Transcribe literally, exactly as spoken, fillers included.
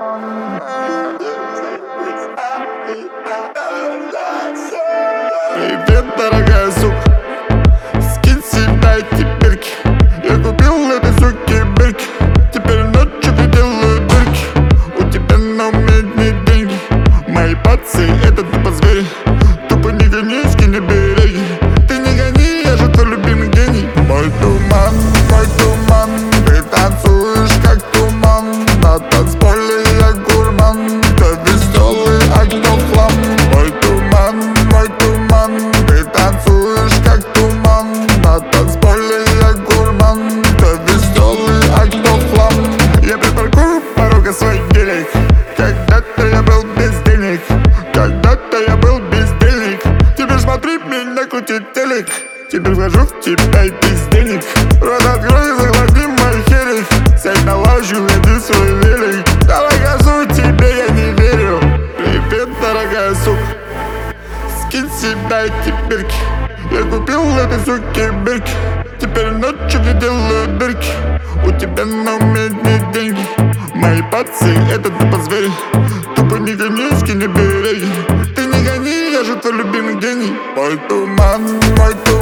Привет, дорогая сука, скинь себя эти бирки. Я купил этой суке бирки, теперь ночью я делаю дырки. У тебя на уме одни деньги, мои пацы это тупо звери. Тупо не гони, скинь береги. Ты не гони, я же твой любимый гений. Мой туман, мой туман, ты танцуешь как туман. На танцполе я гурман, кто веселый, а кто хлам. Мой туман, мой туман, ты танцуешь как туман. На танцполе я гурман, кто веселый, а кто хлам. Я припаркую порога свой гелик. Когда-то я был без денег, когда-то я был бездельник. Теперь смотри, меня крутит телек. Теперь вхожу в тебя и без денег. Рот открой и захвати мой херик. Сядь на лавочку, веди свой велик. Давай газуй, тебе я не верю. Привет, дорогая сука, скинь себя эти бирки. Я купил этой суке бирки, теперь ночью я делаю дырки. У тебя на уме одни деньги, мои пацы это тупо звери. Тупо не гони, скинь береги. Ты не гони, я же твой любимый гений. Мой туман, мой туман,